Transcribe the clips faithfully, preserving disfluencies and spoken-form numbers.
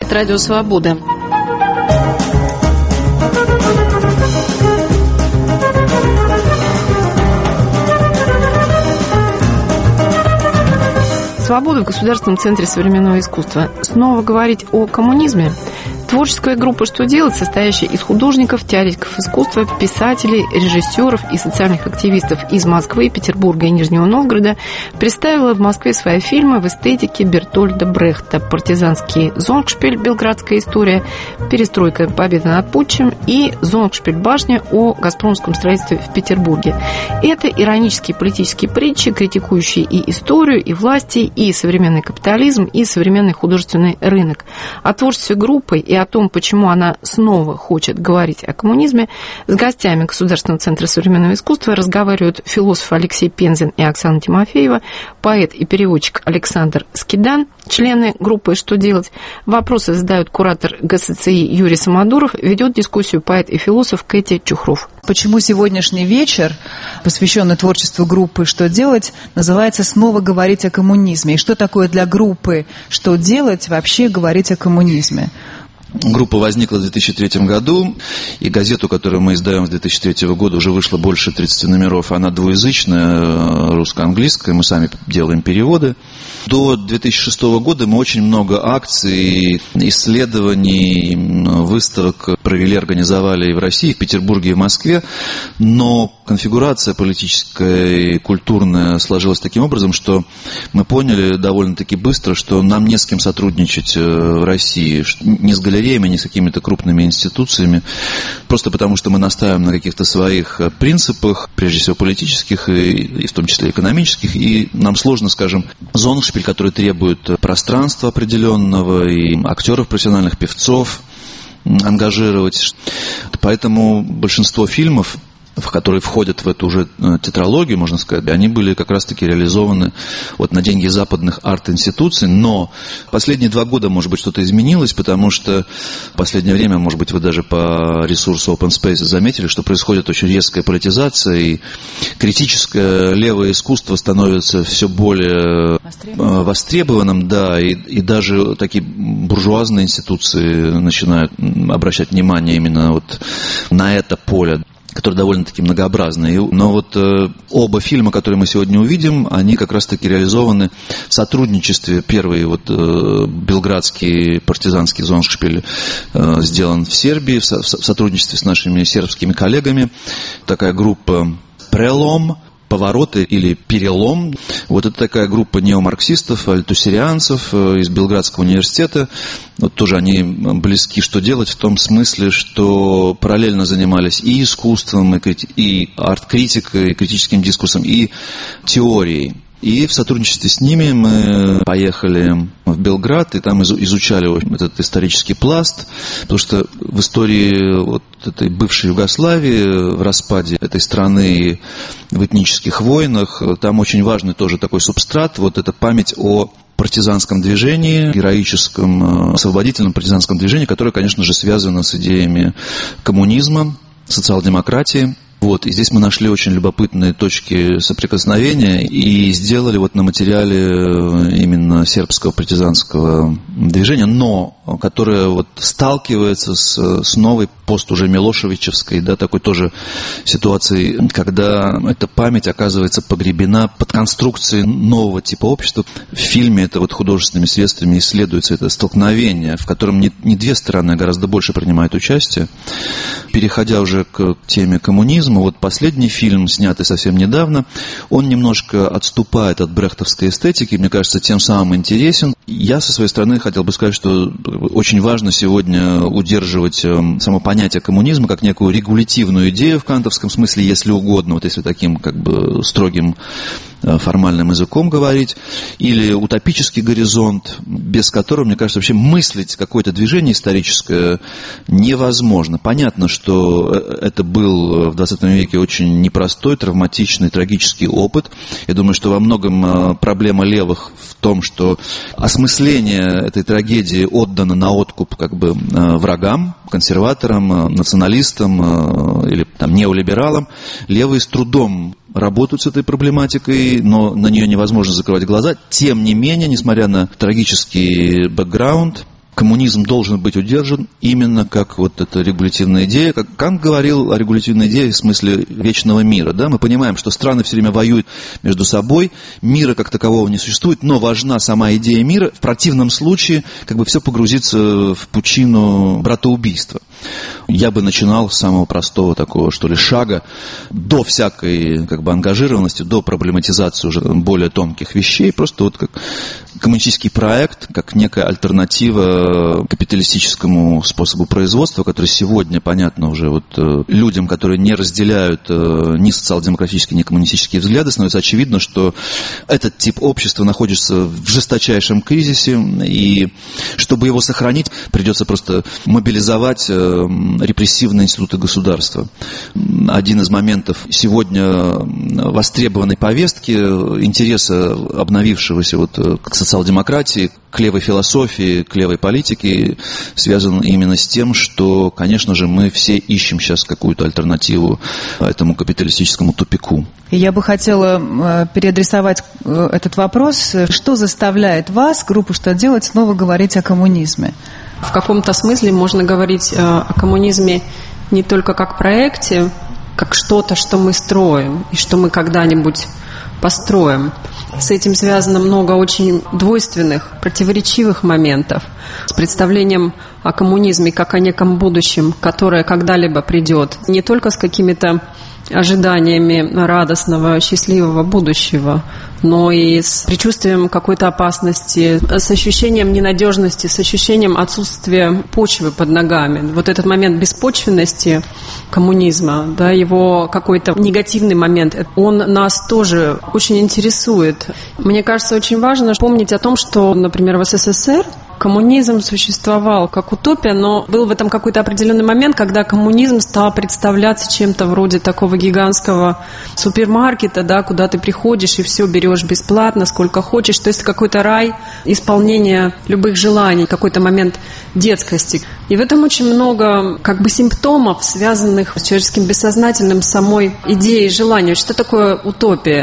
Интернет Радио Свобода. Свобода в Государственном центре современного искусства. Снова говорить о коммунизме? Творческая группа «Что делать?», состоящая из художников, теоретиков искусства, писателей, режиссеров и социальных активистов из Москвы, Петербурга и Нижнего Новгорода, представила в Москве свои фильмы в эстетике Бертольда Брехта: «Партизанский зонгшпиль. Белградская история», «Перестройка. Победа над путчем» и «Зонгшпиль-башня» о газпромском строительстве в Петербурге. Это иронические политические притчи, критикующие и историю, и власти, и современный капитализм, и современный художественный рынок. О творчестве группы и о том, почему она снова хочет говорить о коммунизме, с гостями Государственного центра современного искусства разговаривают философ Алексей Пензин и Оксана Тимофеева, поэт и переводчик Александр Скидан, члены группы «Что делать?». Вопросы задают куратор ГСЦИ Юрий Самодуров, ведет дискуссию поэт и философ Кэти Чухров. Почему сегодняшний вечер, посвященный творчеству группы «Что делать?», называется «Снова говорить о коммунизме»? И что такое для группы «Что делать?» вообще говорить о коммунизме? Группа возникла в две тысячи третьем году, и газету, которую мы издаем с две тысячи третьего года, уже вышло больше тридцати номеров. Она двуязычная, русско-английская, мы сами делаем переводы. До две тысячи шестого года мы очень много акций, исследований, выставок провели, организовали и в России, и в Петербурге, и в Москве, но конфигурация политическая и культурная сложилась таким образом, что мы поняли довольно-таки быстро, что нам не с кем сотрудничать в России, не с галереями, не с какими-то крупными институциями, просто потому что мы настаиваем на каких-то своих принципах, прежде всего политических, и, и в том числе экономических, и нам сложно, скажем, зонгшпиль, который требует пространства определенного, и актеров, профессиональных певцов ангажировать. Поэтому большинство фильмов, в которые входят в эту уже тетралогию, можно сказать, они были как раз-таки реализованы вот на деньги западных арт-институций, но последние два года, может быть, что-то изменилось, потому что в последнее время, может быть, вы даже по ресурсу Open Space заметили, что происходит очень резкая политизация, и критическое левое искусство становится все более востребованным, востребованным да, и, и даже такие буржуазные институции начинают обращать внимание именно вот на это поле, которые довольно-таки многообразные. Но вот э, оба фильма, которые мы сегодня увидим, они как раз-таки реализованы в сотрудничестве. Первый, вот, э, белградский партизанский зонгшпиль, э, сделан в Сербии, в, со- в сотрудничестве с нашими сербскими коллегами. Такая группа «Прелом», «Повороты» или «Перелом». Вот это такая группа неомарксистов, альтусерианцев из Белградского университета. Вот тоже они близки «Что делать?» в том смысле, что параллельно занимались и искусством, и, крити- и арт-критикой, и критическим дискурсом, и теорией. И в сотрудничестве с ними мы поехали в Белград, и там изучали этот исторический пласт, потому что в истории вот этой бывшей Югославии, в распаде этой страны, в этнических войнах, там очень важный тоже такой субстрат, вот эта память о партизанском движении, героическом, освободительном партизанском движении, которое, конечно же, связано с идеями коммунизма, социал-демократии. Вот, и здесь мы нашли очень любопытные точки соприкосновения и сделали вот на материале именно сербского партизанского движения, но которое вот сталкивается с, с новой пост уже милошевичевской, да, такой тоже ситуацией, когда эта память оказывается погребена под конструкцией нового типа общества. В фильме это вот художественными средствами исследуется это столкновение, в котором не, не две стороны, а гораздо больше принимают участие. Переходя уже к теме коммунизма, вот последний фильм, снятый совсем недавно, он немножко отступает от брехтовской эстетики, мне кажется, тем самым интересен. Я со своей стороны хотел бы сказать, что очень важно сегодня удерживать само понятие коммунизма как некую регулятивную идею в кантовском смысле, если угодно, вот если таким как бы строгим формальным языком говорить, или утопический горизонт, без которого, мне кажется, вообще мыслить какое-то движение историческое невозможно. Понятно, что это был в двадцатом веке очень непростой, травматичный, трагический опыт. Я думаю, что во многом проблема левых в том, что осмысление этой трагедии отдано на откуп как бы врагам, консерваторам, националистам или там, неолибералам. Левые с трудом работают с этой проблематикой, но на нее невозможно закрывать глаза. Тем не менее, несмотря на трагический бэкграунд, коммунизм должен быть удержан именно как вот эта регулятивная идея. Как Кант говорил о регулятивной идее в смысле вечного мира. Да? Мы понимаем, что страны все время воюют между собой, мира как такового не существует, но важна сама идея мира. В противном случае как бы все погрузится в пучину братоубийства. Я бы начинал с самого простого такого, что ли, шага до всякой как бы ангажированности, до проблематизации уже более тонких вещей, просто вот как коммунистический проект, как некая альтернатива капиталистическому способу производства, который сегодня, понятно, уже вот людям, которые не разделяют ни социал-демократические, ни коммунистические взгляды, становится очевидно, что этот тип общества находится в жесточайшем кризисе, и чтобы его сохранить, придется просто мобилизовать репрессивные институты государства. Один из моментов сегодня востребованной повестки, интереса обновившегося вот к социал-демократии, к левой философии, к левой политике, связан именно с тем, что, конечно же, мы все ищем сейчас какую-то альтернативу этому капиталистическому тупику. Я бы хотела переадресовать этот вопрос. Что заставляет вас, группу «Что делать», снова говорить о коммунизме? В каком-то смысле можно говорить о коммунизме не только как проекте, как что-то, что мы строим и что мы когда-нибудь построим. С этим связано много очень двойственных, противоречивых моментов. С представлением о коммунизме как о неком будущем, которое когда-либо придет. Не только с какими-то ожиданиями радостного, счастливого будущего, но и с предчувствием какой-то опасности, с ощущением ненадежности, с ощущением отсутствия почвы под ногами. Вот этот момент беспочвенности коммунизма, да, его какой-то негативный момент, он нас тоже очень интересует. Мне кажется, очень важно помнить о том, что, например, в СССР коммунизм существовал как утопия, но был в этом какой-то определенный момент, когда коммунизм стал представляться чем-то вроде такого гигантского супермаркета, да, куда ты приходишь и все берешь бесплатно, сколько хочешь. То есть какой-то рай исполнения любых желаний, какой-то момент детскости. И в этом очень много как бы симптомов, связанных с человеческим бессознательным, самой идеей желания. Что такое утопия?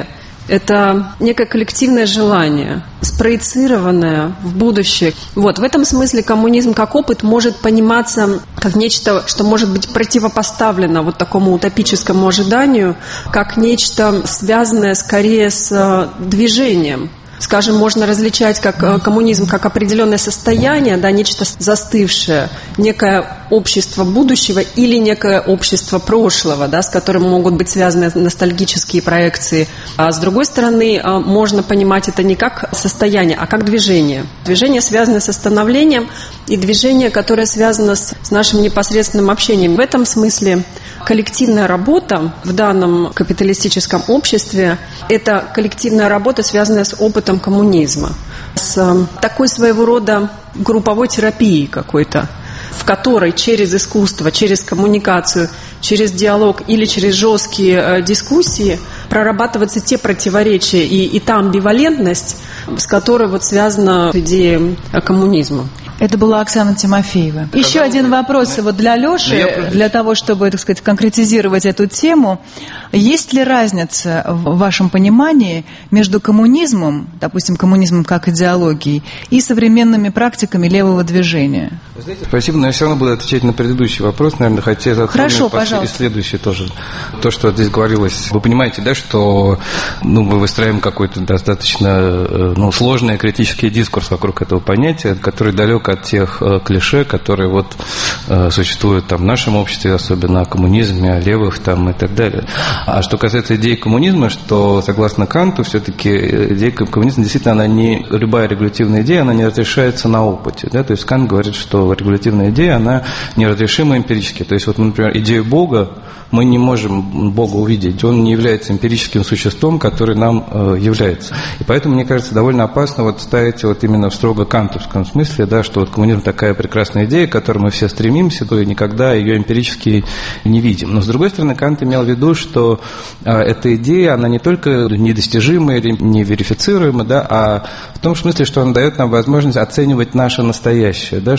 Это некое коллективное желание, спроецированное в будущее. Вот, в этом смысле коммунизм как опыт может пониматься как нечто, что может быть противопоставлено вот такому утопическому ожиданию, как нечто, связанное скорее с движением. Скажем, можно различать как коммунизм как определенное состояние, да, нечто застывшее, некое общество будущего или некое общество прошлого, да, с которым могут быть связаны ностальгические проекции. А с другой стороны, можно понимать это не как состояние, а как движение. Движение связано со становлением и движение, которое связано с, с нашим непосредственным общением. В этом смысле коллективная работа в данном капиталистическом обществе – это коллективная работа, связанная с опытом коммунизма, с такой своего рода групповой терапией какой-то, в которой через искусство, через коммуникацию, через диалог или через жесткие дискуссии прорабатываются те противоречия и, и та амбивалентность, с которой вот связана идея коммунизма. Это была Оксана Тимофеева. Еще один вопрос вот для Леши, для того, чтобы, так сказать, конкретизировать эту тему. Есть ли разница в вашем понимании между коммунизмом, допустим, коммунизмом как идеологией, и современными практиками левого движения? Спасибо, но я все равно буду отвечать на предыдущий вопрос, наверное, хотя Хорошо, пожалуйста. И следующий тоже. То, что здесь говорилось, вы понимаете, да, что ну, мы выстраиваем какой-то достаточно ну, сложный критический дискурс вокруг этого понятия, который далек от тех э, клише, которые вот э, существуют там в нашем обществе, особенно о коммунизме, о левых там и так далее. А что касается идеи коммунизма, что согласно Канту, все-таки идея коммунизма действительно она не любая регулятивная идея, она не разрешается на опыте, да? То есть Кант говорит, что регулятивная идея она неразрешима эмпирически. То есть вот, например, идею Бога мы не можем Бога увидеть, он не является эмпирическим существом, который нам э, является. И поэтому, мне кажется, довольно опасно вот ставить вот именно в строго кантовском смысле, да, что вот коммунизм такая прекрасная идея, к которой мы все стремимся, то и никогда ее эмпирически не видим. Но, с другой стороны, Кант имел в виду, что э, эта идея, она не только недостижима или неверифицируема, да, а в том смысле, что она дает нам возможность оценивать наше настоящее, да, что идея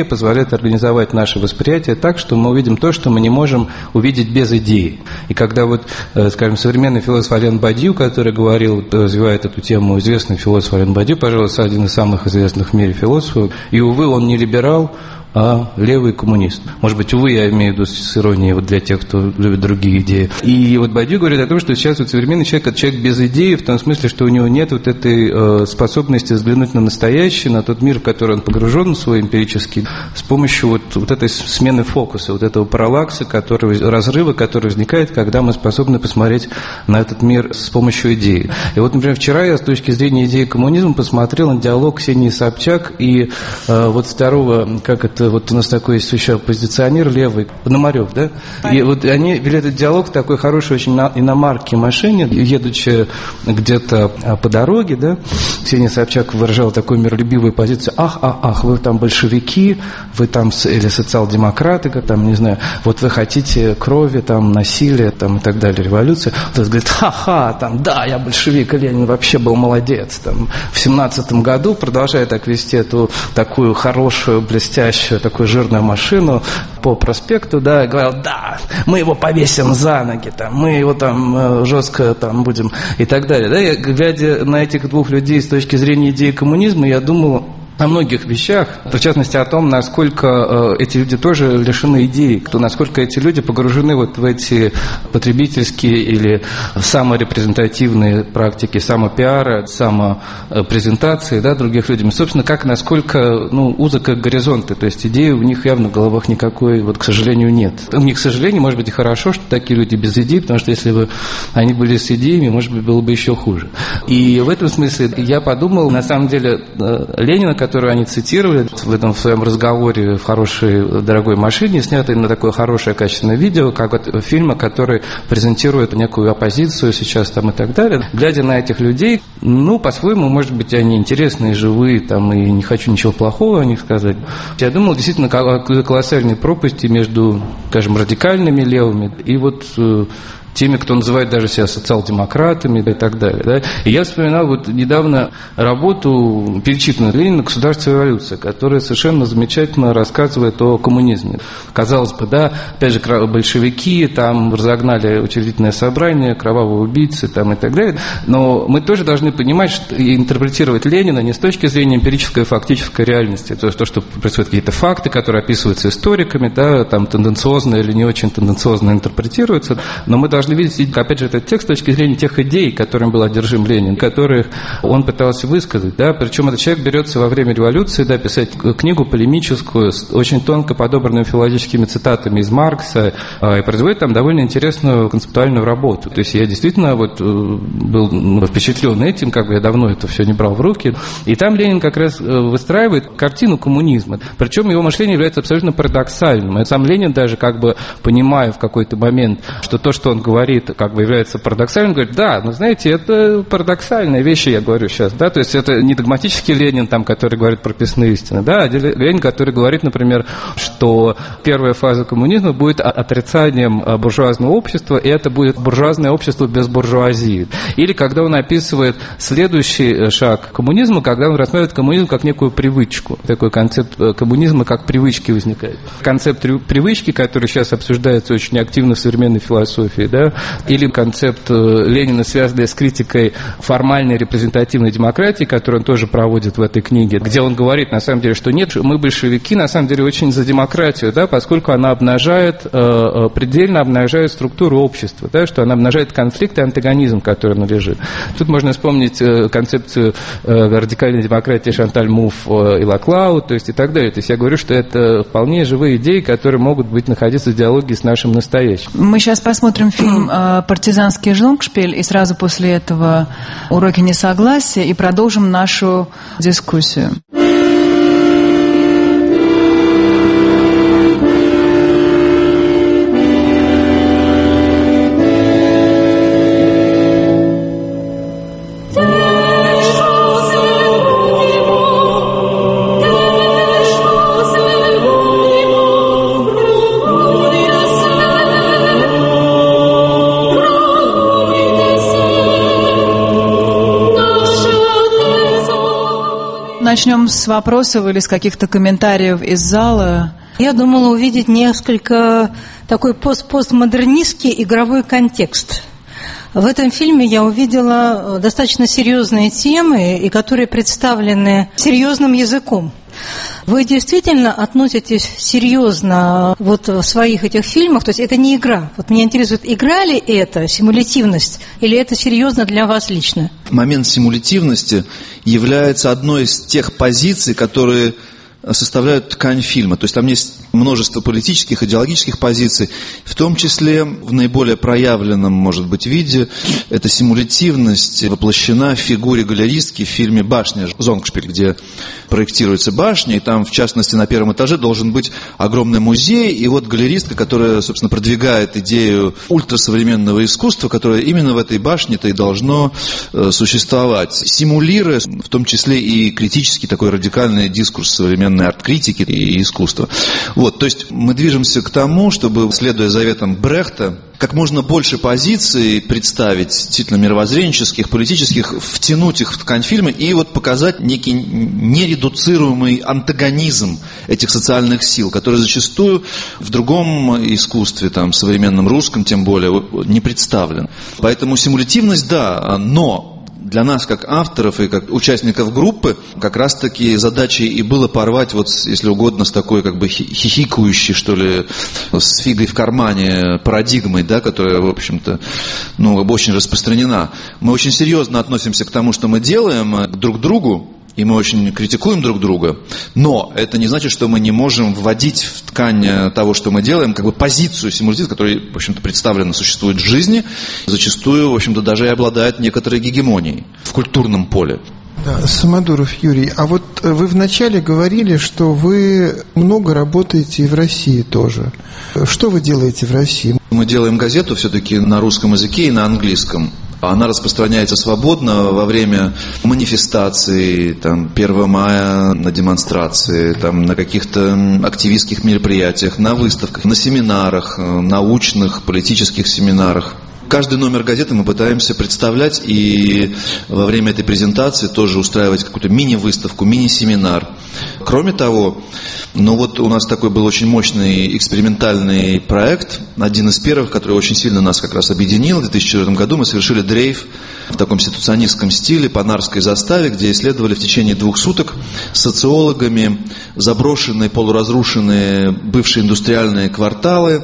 идея позволяет организовать наше восприятие так, что мы увидим то, что мы не можем увидеть без идеи. И когда вот, скажем, современный философ Ален Бадью, который говорил, развивает эту тему, известный философ Ален Бадью, пожалуй, один из самых известных в мире философов, и, увы, он не либерал, а левый коммунист. Может быть, увы, я имею в виду с иронией вот для тех, кто любит другие идеи. И вот Бадью говорит о том, что сейчас вот современный человек – это человек без идеи, в том смысле, что у него нет вот этой э, способности взглянуть на настоящее, на тот мир, в который он погружен, свой эмпирический, с помощью вот, вот этой смены фокуса, вот этого параллакса, который, разрыва, который возникает, когда мы способны посмотреть на этот мир с помощью идеи. И вот, например, вчера я с точки зрения идеи коммунизма посмотрел на диалог Ксении Собчак и э, вот второго, как это, вот у нас такой есть еще оппозиционер левый, Пономарев, да? И вот они вели этот диалог в такой хорошей очень иномарке машине, едучи где-то по дороге, да? Ксения Собчак выражала такую миролюбивую позицию: ах, ах, ах, вы там большевики, вы там или социал-демократы, как там, не знаю, вот вы хотите крови, там, насилия, там, и так далее, революции. Вот говорит: ха-ха, там, да, я большевик, и Ленин вообще был молодец. Там, в семнадцатом году, продолжая так вести эту такую хорошую, блестящую, такую жирную машину по проспекту, да, и говорил: да, мы его повесим за ноги, там, мы его там жестко там будем и так далее. Да, я, глядя на этих двух людей с точки зрения идеи коммунизма, я думал о многих вещах, в частности о том, насколько э, эти люди тоже лишены идей, кто, насколько эти люди погружены вот в эти потребительские или саморепрезентативные практики самопиара, самопрезентации, да, других людей. И, собственно, как, насколько, ну, узок их горизонты, то есть идеи у них явно в головах никакой, вот, к сожалению, нет. У них, к сожалению, может быть, и хорошо, что такие люди без идей, потому что если бы они были с идеями, может быть, было бы еще хуже. И в этом смысле я подумал, на самом деле, Ленина, которую они цитировали в этом в своем разговоре в хорошей, дорогой машине, снятый на такое хорошее, качественное видео, как вот фильма, который презентирует некую оппозицию сейчас там и так далее. Глядя на этих людей, ну, по-своему, может быть, они интересные, живые, там, и не хочу ничего плохого о них сказать. Я думал, действительно, о колоссальной пропасти между, скажем, радикальными левыми и вот теми, кто называет даже себя социал-демократами и так далее. Да? И я вспоминал вот недавно работу, перечитанную Ленина «Государство и революция», которая совершенно замечательно рассказывает о коммунизме. Казалось бы, да, опять же, большевики там разогнали учредительное собрание, кровавые убийцы там и так далее, но мы тоже должны понимать что, и интерпретировать Ленина не с точки зрения эмпирической и фактической реальности, то есть то, что происходят какие-то факты, которые описываются историками, да, там тенденциозно или не очень тенденциозно интерпретируются, но мы должны должны видеть, опять же, этот текст с точки зрения тех идей, которым был одержим Ленин, которых он пытался высказать, да, причем этот человек берется во время революции, да, писать книгу полемическую с очень тонко подобранными филологическими цитатами из Маркса, и производит там довольно интересную концептуальную работу. То есть я действительно вот был впечатлен этим, как бы я давно это все не брал в руки, и там Ленин как раз выстраивает картину коммунизма, причем его мышление является абсолютно парадоксальным. И сам Ленин даже как бы понимая в какой-то момент, что то, что он говорит, как бы является парадоксальным, говорит: да, ну знаете, это парадоксальные вещи, я говорю сейчас, да, то есть это не догматический Ленин, там, который говорит прописные истины, да, а Ленин, который говорит, например, что первая фаза коммунизма будет отрицанием буржуазного общества, и это будет буржуазное общество без буржуазии. Или когда он описывает следующий шаг коммунизма, когда он рассматривает коммунизм как некую привычку, такой концепт коммунизма как привычки возникает. Концепт привычки, который сейчас обсуждается очень активно в современной философии, да, или концепт Ленина, связанный с критикой формальной репрезентативной демократии, которую он тоже проводит в этой книге, где он говорит, на самом деле, что нет, мы большевики, на самом деле, очень за демократию, да, поскольку она обнажает, предельно обнажает структуру общества, да, что она обнажает конфликт и антагонизм, который належит. Тут можно вспомнить концепцию радикальной демократии Шанталь Муфф и Лаклау, то есть и так далее. То есть я говорю, что это вполне живые идеи, которые могут быть находиться в диалоге с нашим настоящим. Мы сейчас посмотрим фильм «Партизанский Жлонгшпиль», и сразу после этого «Уроки несогласия», и продолжим нашу дискуссию. начнем с вопросов или с каких-то комментариев из зала. Я думала увидеть несколько такой пост постмодернистский игровой контекст. В этом фильме я увидела достаточно серьезные темы, и которые представлены серьезным языком. Вы действительно относитесь серьезно вот в своих этих фильмах, то есть это не игра. Вот меня интересует, игра ли это, симулятивность, или это серьезно для вас лично? Момент симулятивности является одной из тех позиций, которые составляют ткань фильма. То есть там есть множество политических, идеологических позиций, в том числе в наиболее проявленном, может быть, виде эта симулятивность воплощена в фигуре галеристки в фильме «Башня» Зонгшпиль, где проектируется башня, и там, в частности, на первом этаже должен быть огромный музей, и вот галеристка, которая, собственно, продвигает идею ультрасовременного искусства, которое именно в этой башне-то и должно существовать, симулируя, в том числе и критический такой радикальный дискурс современного арт-критики и искусства. Вот, то есть мы движемся к тому, чтобы, следуя заветам Брехта, как можно больше позиций представить, действительно мировоззренческих, политических, втянуть их в ткань фильма и вот показать некий нередуцируемый антагонизм этих социальных сил, который зачастую в другом искусстве, там, современном русском тем более, не представлен. Поэтому симулятивность, да, но для нас, как авторов и как участников группы, как раз-таки задачей и было порвать, вот, если угодно, с такой как бы хихикающей, что ли, с фигой в кармане парадигмой, да, которая, в общем-то, ну, очень распространена. Мы очень серьезно относимся к тому, что мы делаем, друг к другу, и мы очень критикуем друг друга, но это не значит, что мы не можем вводить в ткань того, что мы делаем, как бы позицию симулятивности, которая, в общем-то, представлена, существует в жизни, зачастую, в общем-то, даже и обладает некоторой гегемонией в культурном поле. Да, Самодуров Юрий, а вот вы вначале говорили, что вы много работаете и в России тоже. Что вы делаете в России? Мы делаем газету все-таки на русском языке и на английском. Она распространяется свободно во время манифестаций, там, первого мая на демонстрации, там, на каких-то активистских мероприятиях, на выставках, на семинарах, научных, политических семинарах. Каждый номер газеты мы пытаемся представлять и во время этой презентации тоже устраивать какую-то мини-выставку, мини-семинар. Кроме того, ну вот у нас такой был очень мощный экспериментальный проект, один из первых, который очень сильно нас как раз объединил. В две тысячи четвёртом году мы совершили дрейф в таком ситуационистском стиле по Нарвской заставе, где исследовали в течение двух суток социологами заброшенные, полуразрушенные бывшие индустриальные кварталы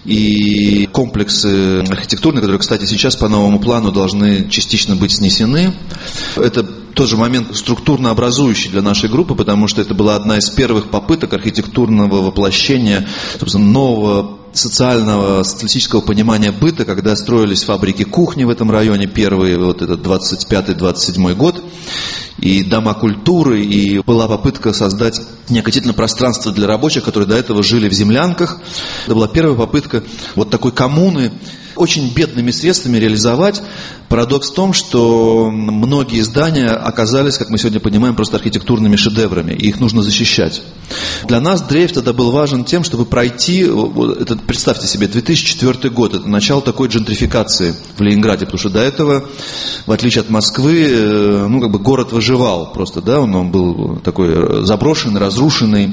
и комплексы архитектурные, которые, кстати, сейчас по новому плану должны частично быть снесены. Это тоже момент структурно образующий для нашей группы, потому что это была одна из первых попыток архитектурного воплощения, собственно, нового социального, социалистического понимания быта, когда строились фабрики кухни в этом районе, первые, вот этот двадцать пятый — двадцать седьмой год, и дома культуры, и была попытка создать некое действительно пространство для рабочих, которые до этого жили в землянках. Это была первая попытка вот такой коммуны, очень бедными средствами реализовать. Парадокс в том, что многие здания оказались, как мы сегодня понимаем, просто архитектурными шедеврами, и их нужно защищать. Для нас дрейф тогда был важен тем, чтобы пройти, это, представьте себе, две тысячи четвёртый год, это начало такой джентрификации в Ленинграде, потому что до этого, в отличие от Москвы, ну, как бы город выживал просто, да, он, он был такой заброшенный, разрушенный,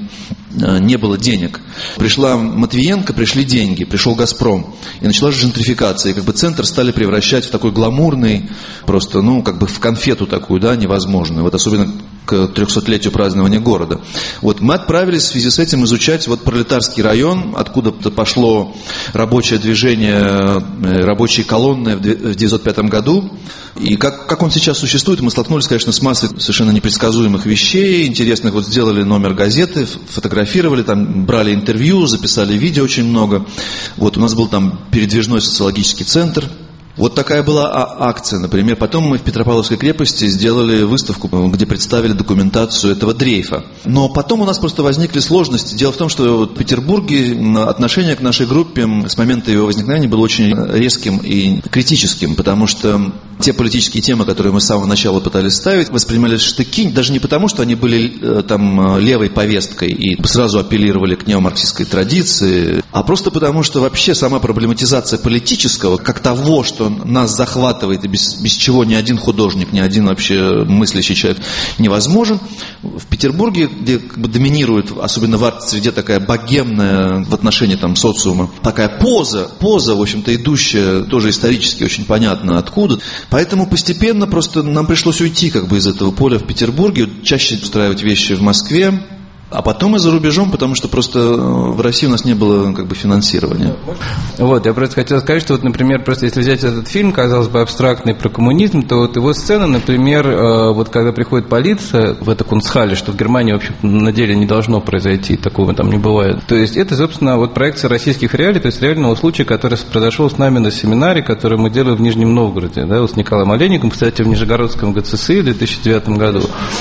не было денег. Пришла Матвиенко, пришли деньги, пришел «Газпром», и началась джентрификация, и как бы центр стали превращать в такой гламурный, просто, ну, как бы в конфету такую, да, невозможную, вот особенно к трехсотлетию празднования города. Вот мы отправились в связи с этим изучать вот пролетарский район, откуда-то пошло рабочее движение, рабочие колонны в девятьсот пятом году, и как, как он сейчас существует, мы столкнулись, конечно, с массой совершенно непредсказуемых вещей, интересных. Вот сделали номер газеты, фотографировали, там брали интервью, записали видео очень много. Вот у нас был там передвижной социологический центр. Вот такая была акция, например. Потом мы в Петропавловской крепости сделали выставку, где представили документацию этого дрейфа. Но потом у нас просто возникли сложности. Дело в том, что в Петербурге отношение к нашей группе с момента ее возникновения было очень резким и критическим, потому что те политические темы, которые мы с самого начала пытались ставить, воспринимались в штыки, даже не потому, что они были там левой повесткой и сразу апеллировали к неомарксистской традиции, а просто потому, что вообще сама проблематизация политического, как того, что что нас захватывает, и без, без чего ни один художник, ни один вообще мыслящий человек невозможен. В Петербурге, где как бы доминирует, особенно в арт-среде, такая богемная в отношении там, социума, такая поза, поза, в общем-то, идущая тоже исторически очень понятно откуда. Поэтому постепенно просто нам пришлось уйти как бы из этого поля в Петербурге, чаще устраивать вещи в Москве, а потом и за рубежом, потому что просто в России у нас не было как бы финансирования. Вот, я просто хотел сказать, что вот, например, просто если взять этот фильм, казалось бы, абстрактный про коммунизм, то вот его сцена, например, вот когда приходит полиция в это Кунстхалле, что в Германии, в общем, на деле не должно произойти, такого там не бывает. То есть это, собственно, вот проекция российских реалий, то есть реального случая, который произошел с нами на семинаре, который мы делали в Нижнем Новгороде, да, вот с Николаем Олейником, кстати, в Нижегородском ГЦСИ в две тысячи девятом году,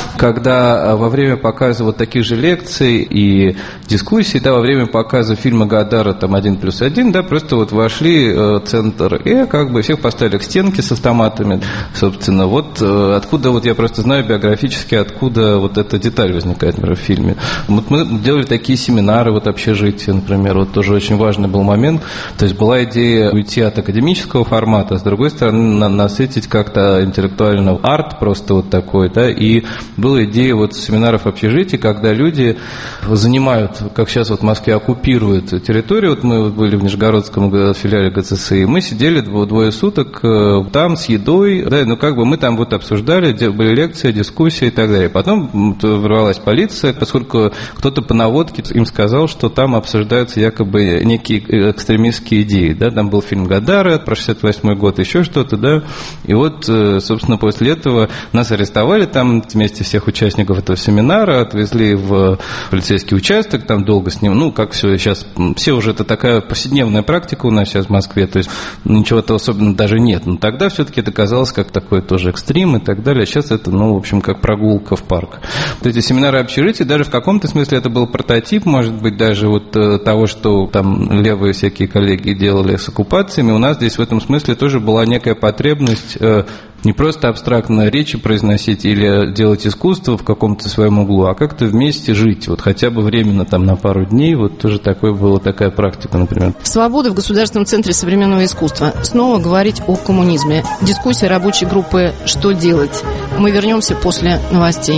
когда во время показа вот таких же лекций и дискуссий, да, во время показа фильма Годара там один плюс один, да, просто вот вошли э, центр Э, как бы всех поставили к стенке с автоматами, собственно, вот э, откуда вот я просто знаю биографически, откуда вот эта деталь возникает, например, в фильме. Вот мы делали такие семинары, вот общежитие, например, вот тоже очень важный был момент, то есть была идея уйти от академического формата, а с другой стороны на, насытить как-то интеллектуально арт просто вот такой, да, и была идея вот семинаров общежитий, когда люди занимают, как сейчас вот в Москве оккупируют территорию. Вот мы были в Нижегородском филиале ГЦСИ, и мы сидели двое суток там с едой, да, ну как бы мы там вот обсуждали, были лекции, дискуссии и так далее. Потом ворвалась полиция, поскольку кто-то по наводке им сказал, что там обсуждаются якобы некие экстремистские идеи, да, там был фильм Годара про шестьдесят восьмой год, еще что-то, да, и вот, собственно, после этого нас арестовали там вместе всех участников этого семинара, отвезли в полицейский участок, там долго с ним, ну, как все сейчас, все уже это такая повседневная практика у нас сейчас в Москве, то есть ничего-то особенного даже нет, но тогда все-таки это казалось как такой тоже экстрим и так далее, а сейчас это, ну, в общем, как прогулка в парк. Вот эти семинары общежития, даже в каком-то смысле это был прототип, может быть, даже вот того, что там левые всякие коллеги делали с оккупациями, у нас здесь в этом смысле тоже была некая потребность не просто абстрактно речи произносить или делать искусство в каком-то своем углу, а как-то вместе жить, вот хотя бы временно там на пару дней, вот тоже такое была такая практика, например. Свобода в Государственном центре современного искусства. Снова говорить о коммунизме. Дискуссия рабочей группы «Что делать?». Мы вернемся после новостей.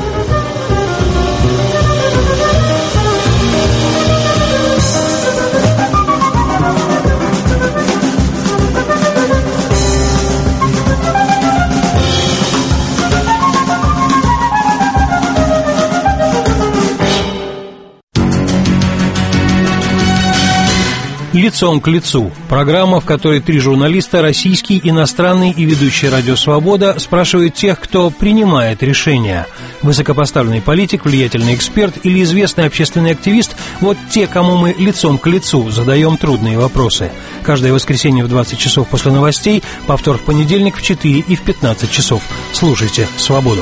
«Лицом к лицу» – программа, в которой три журналиста, российский, иностранный и ведущий «Радио Свобода», спрашивают тех, кто принимает решения. Высокопоставленный политик, влиятельный эксперт или известный общественный активист – вот те, кому мы лицом к лицу задаем трудные вопросы. Каждое воскресенье в двадцать часов после новостей, повтор в понедельник в четыре и в пятнадцать часов. Слушайте «Свободу».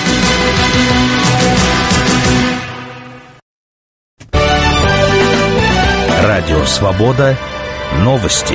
Радио «Свобода». Новости.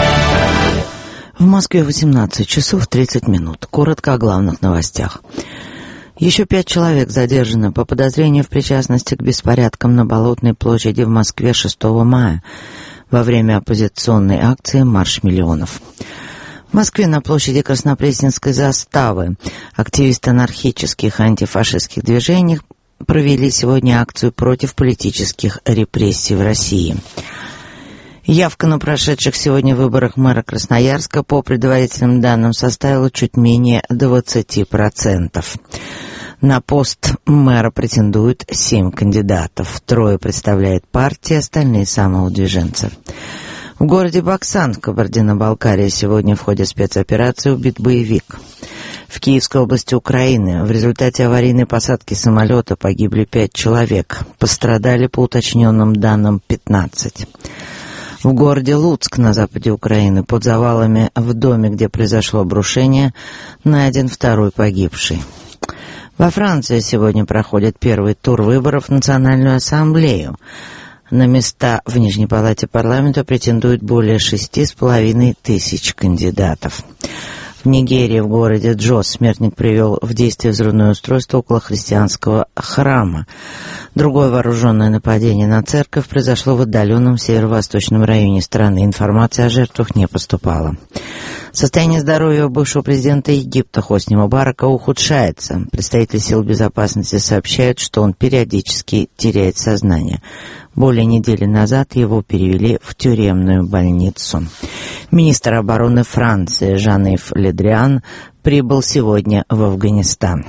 В Москве восемнадцать часов тридцать минут. Коротко о главных новостях. Еще пять человек задержаны по подозрению в причастности к беспорядкам на Болотной площади в Москве шестого мая во время оппозиционной акции «Марш миллионов». В Москве на площади Краснопресненской заставы активисты анархических и антифашистских движений провели сегодня акцию против политических репрессий в России. Явка на прошедших сегодня выборах мэра Красноярска по предварительным данным составила чуть менее двадцати процентов. На пост мэра претендуют семь кандидатов. Трое представляет партия, остальные самоудвиженцы. В городе Баксан, Кабардино-Балкария, сегодня в ходе спецоперации убит боевик. В Киевской области Украины в результате аварийной посадки самолета погибли пять человек. Пострадали, по уточненным данным, пятнадцать. В городе Луцк на западе Украины под завалами в доме, где произошло обрушение, найден второй погибший. Во Франции сегодня проходит первый тур выборов в Национальную ассамблею. На места в Нижней палате парламента претендуют более шести с половиной тысяч кандидатов. В Нигерии, в городе Джос, смертник привел в действие взрывное устройство около христианского храма. Другое вооруженное нападение на церковь произошло в отдаленном северо-восточном районе страны. Информация о жертвах не поступала. Состояние здоровья бывшего президента Египта Хосни Мубарака ухудшается. Представители сил безопасности сообщают, что он периодически теряет сознание. Более недели назад его перевели в тюремную больницу. Министр обороны Франции Жан-Ив Ле Дриан прибыл сегодня в Афганистан.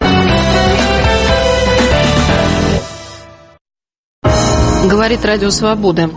Говорит Радио Свобода.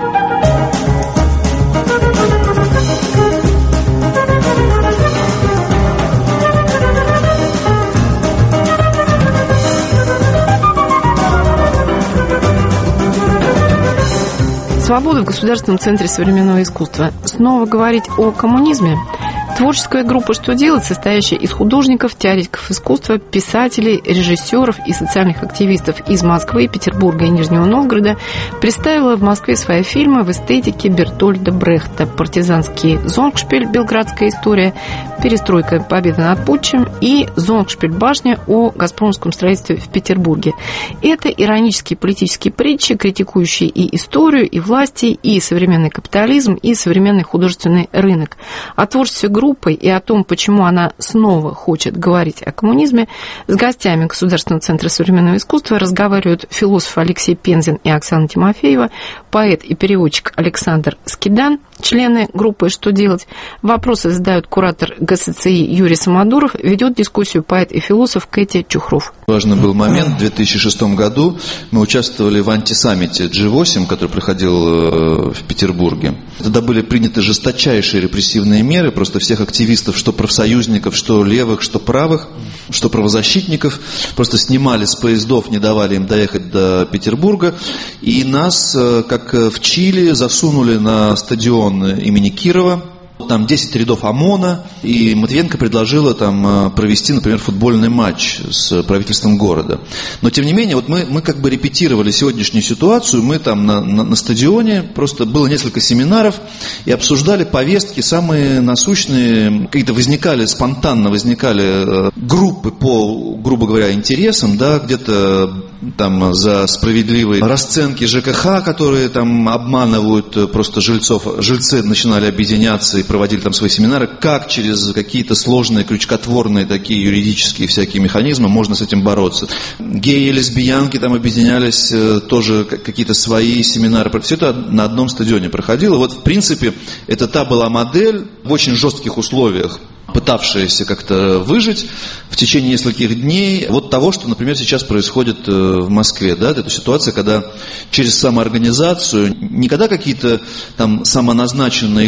«Свобода» в Государственном центре современного искусства. Снова говорить о коммунизме. Творческая группа «Что делать?», состоящая из художников, теоретиков искусства, писателей, режиссеров и социальных активистов из Москвы, Петербурга и Нижнего Новгорода, представила в Москве свои фильмы в эстетике Бертольда Брехта: «Партизанский зонгшпиль. Белградская история», «Перестройка. Победа над путчем» и «Зонгшпиль. Башня» о газпромском строительстве в Петербурге. Это иронические политические притчи, критикующие и историю, и власти, и современный капитализм, и современный художественный рынок. О творчестве группы и о том, почему она снова хочет говорить о коммунизме, с гостями Государственного центра современного искусства разговаривают философ Алексей Пензин и Оксана Тимофеева, поэт и переводчик Александр Скидан, члены группы «Что делать?». Вопросы задают куратор ГСЦИ Юрий Самодуров, ведет дискуссию поэт и философ Кэти Чухров. Важный был момент. В две тысячи шестом году мы участвовали в антисаммите джи восемь, который проходил в Петербурге. Тогда были приняты жесточайшие репрессивные меры, просто всех активистов, что профсоюзников, что левых, что правых, что правозащитников, просто снимали с поездов, не давали им доехать до Петербурга, и нас, как в Чили, засунули на стадион имени Кирова. Там десять рядов ОМОНа, и Матвиенко предложила там провести, например, футбольный матч с правительством города. Но, тем не менее, вот мы, мы как бы репетировали сегодняшнюю ситуацию, мы там на, на, на стадионе, просто было несколько семинаров, и обсуждали повестки самые насущные, какие-то возникали, спонтанно возникали э, группы по, грубо говоря, интересам, да, где-то там за справедливые расценки ЖКХ, которые там обманывают просто жильцов, жильцы начинали объединяться и проводили там свои семинары, как через какие-то сложные, крючкотворные такие юридические всякие механизмы можно с этим бороться. Геи и лесбиянки там объединялись, тоже какие-то свои семинары. Все это на одном стадионе проходило. Вот, в принципе, это та была модель в очень жестких условиях, пытавшаяся как-то выжить в течение нескольких дней вот того, что, например, сейчас происходит в Москве. Да? Это ситуация, когда через самоорганизацию, не когда какие-то там самоназначенные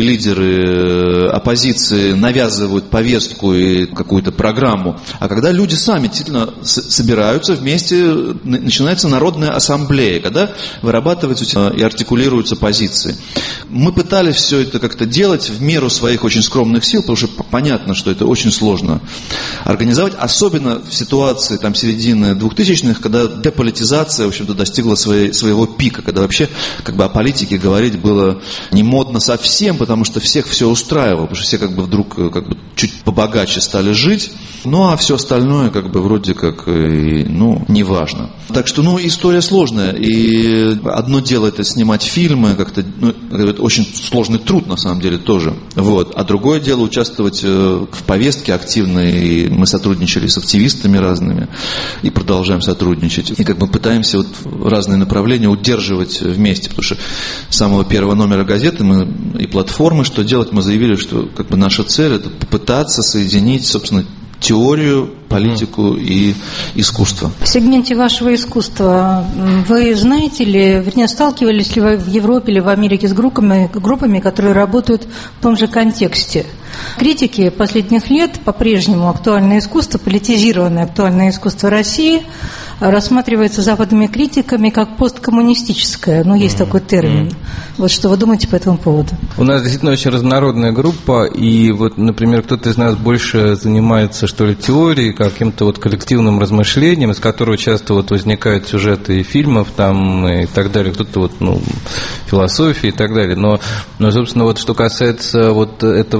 лидеры оппозиции навязывают повестку и какую-то программу, а когда люди сами действительно собираются вместе, начинается народная ассамблея, когда вырабатываются и артикулируются позиции. Мы пытались все это как-то делать в меру своих очень скромных сил, потому что понятно, что это очень сложно организовать, особенно в ситуации там, середины двухтысячных, когда деполитизация, в общем-то, достигла своей, своего пика, когда вообще как бы, о политике говорить было не модно совсем, потому что всех все устраивало, потому что все как бы вдруг как бы, чуть побогаче стали жить, ну а все остальное как бы вроде как и, ну, не важно. Так что, ну, история сложная, и одно дело это снимать фильмы, как-то, ну, это очень сложный труд на самом деле тоже, вот, а другое дело участвовать в повестке активно, и мы сотрудничали с активистами разными, и продолжаем сотрудничать. И как бы пытаемся вот разные направления удерживать вместе, потому что с самого первого номера газеты мы, и платформы «Что делать?», мы заявили, что как бы наша цель – это попытаться соединить, собственно, теорию, политику и искусство. В сегменте вашего искусства вы знаете ли, вернее, сталкивались ли вы в Европе или в Америке с группами, группами, которые работают в том же контексте? Критики последних лет по-прежнему актуальное искусство, политизированное актуальное искусство России рассматривается западными критиками как посткоммунистическое. Ну, есть mm-hmm. такой термин. Mm-hmm. Вот что вы думаете по этому поводу? У нас действительно очень разнородная группа, и вот, например, кто-то из нас больше занимается, что ли, теорией, каким-то вот коллективным размышлением, из которого часто вот возникают сюжеты фильмов там и так далее, кто-то вот, ну, философии и так далее. Но, но, собственно, вот что касается вот этого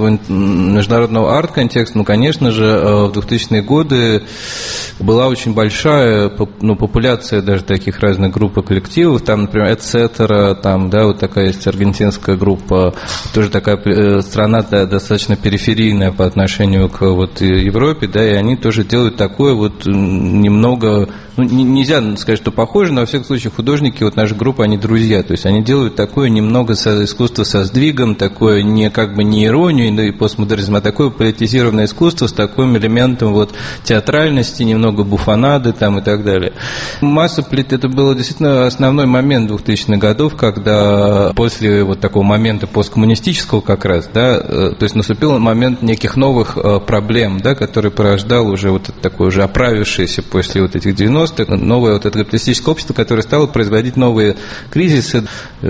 международного арт-контекста, ну, конечно же, в двухтысячные годы была очень большая, ну, популяция даже таких разных групп и коллективов, там, например, Эцетера, там, да, вот такая есть аргентинская группа, тоже такая страна достаточно периферийная по отношению к вот Европе, да, и они тоже делают такое вот немного, ну, нельзя сказать, что похоже, но во всяком случае художники, вот наша группа, они друзья, то есть они делают такое немного со, искусство со сдвигом, такое не как бы не иронию, но и постмодернизм, а такое политизированное искусство с таким элементом вот театральности, немного буфонады там и так далее. Масса плит, это был действительно основной момент двухтысячных годов, когда после вот такого момента посткоммунистического как раз, да, то есть наступил момент неких новых проблем, да, который порождал уже вот это такое уже оправившееся после вот этих девяностых, новое вот это капиталистическое общество, которое стало производить новые кризисы,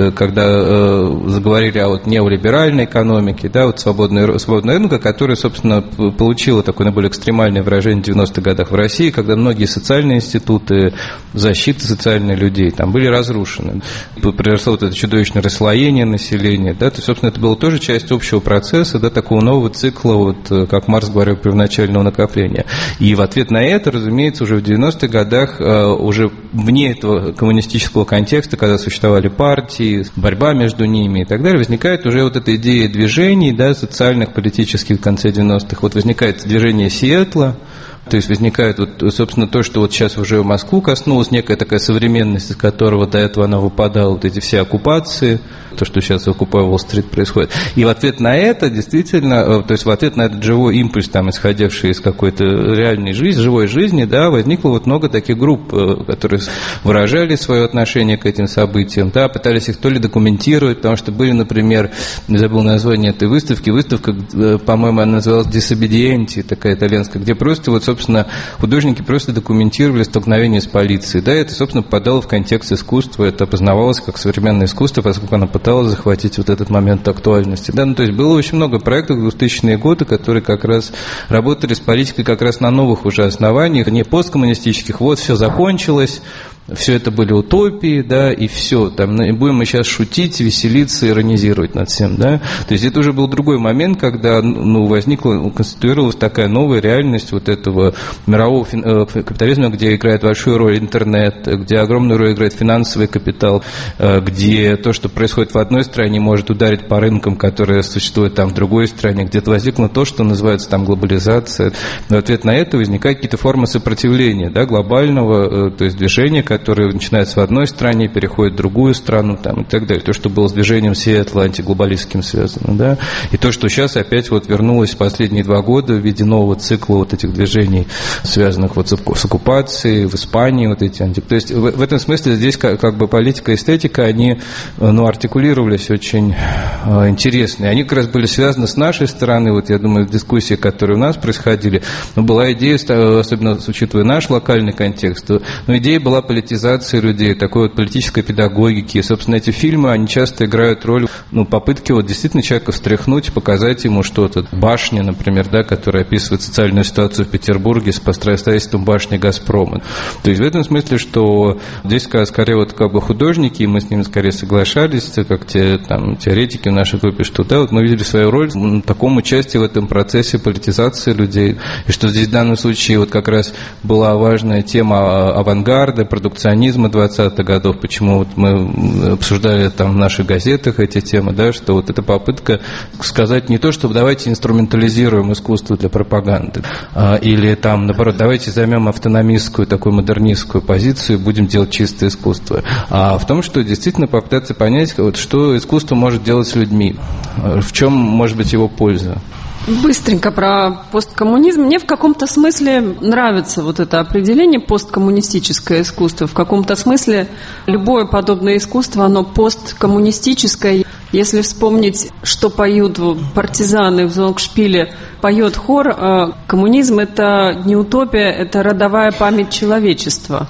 когда заговорили о вот неолиберальной экономике, да, вот свободная, свободная рынка, которая, собственно, получила такое наиболее экстремальное выражение в девяностых годах в России, когда многие социальные институты защиты социальных людей там были разрушены. Произошло вот это чудовищное расслоение населения, да, то есть, собственно, это было тоже часть общего процесса, да, такого нового цикла, вот, как Маркс говорил, первоначального накопления. И в ответ на это, разумеется, уже в девяностых годах, уже вне этого коммунистического контекста, когда существовали партии, борьба между ними и так далее, возникает уже вот эта идея движений, да, социальных, политических в конце девяностых. Вот возникает движение Сиэтла, то есть возникает, вот, собственно, то, что вот сейчас уже Москву коснулась, некая такая современность, из которого до этого она выпадала, вот эти все оккупации, то, что сейчас в Occupy Wall Street происходит. И в ответ на это, действительно, то есть в ответ на этот живой импульс, там, исходивший из какой-то реальной жизни, живой жизни, да, возникло вот много таких групп, которые выражали свое отношение к этим событиям, да, пытались их то ли документировать, потому что были, например, не забыл название этой выставки, выставка, по-моему, она называлась «Disobbedienti», такая итальянская, где просто вот, собственно, художники просто документировали столкновение с полицией, да, это, собственно, попадало в контекст искусства, это опознавалось как современное искусство, поскольку оно пыталась захватить вот этот момент актуальности. Да? Ну, то есть было очень много проектов в двухтысячные годы, которые как раз работали с политикой как раз на новых уже основаниях, не посткоммунистических. Вот все закончилось, все это были утопии, да, и все. Там, будем мы сейчас шутить, веселиться, иронизировать над всем, да. То есть это уже был другой момент, когда, ну, возникла, конституировалась такая новая реальность вот этого мирового капитализма, где играет большую роль интернет, где огромную роль играет финансовый капитал, где то, что происходит в одной стране, может ударить по рынкам, которые существуют там в другой стране, где-то возникло то, что называется там глобализация. В ответ на это возникают какие-то формы сопротивления, да, глобального, то есть движения, которые начинаются в одной стране, переходят в другую страну там, и так далее. То, что было с движением Сиэтла антиглобалистским связано, да, и то, что сейчас опять вот вернулось в последние два года в виде нового цикла вот этих движений, связанных вот с оккупацией, в Испании вот эти анти... То есть в, в этом смысле здесь как, как бы политика и эстетика, они, ну, артикулировались очень э, интересно. И они как раз были связаны с нашей стороны, вот я думаю, в дискуссии, которые у нас происходили, но была идея, особенно учитывая наш локальный контекст, но идея была политическая, политизации людей, такой вот политической педагогики. И, собственно, эти фильмы, они часто играют роль, ну, попытки вот действительно человека встряхнуть, показать ему что-то. Башня, например, да, которая описывает социальную ситуацию в Петербурге с строительством башни «Газпрома». То есть в этом смысле, что здесь скорее вот как бы художники, и мы с ними скорее соглашались, как те там теоретики в нашей группе, что да, вот мы видели свою роль в таком участии в этом процессе политизации людей, и что здесь в данном случае вот как раз была важная тема авангарда, продукционизма двадцатых годов, почему вот мы обсуждали там в наших газетах эти темы, да, что вот эта попытка сказать не то, что давайте инструментализируем искусство для пропаганды, а, или там, наоборот, давайте займем автономистскую, такую модернистскую позицию и будем делать чистое искусство, а в том, что действительно попытаться понять, вот, что искусство может делать с людьми, в чем может быть его польза. Быстренько про посткоммунизм. Мне в каком-то смысле нравится вот это определение посткоммунистическое искусство. В каком-то смысле любое подобное искусство, оно посткоммунистическое. Если вспомнить, что поют партизаны в Золгшпиле, поет хор, коммунизм – это не утопия, это родовая память человечества.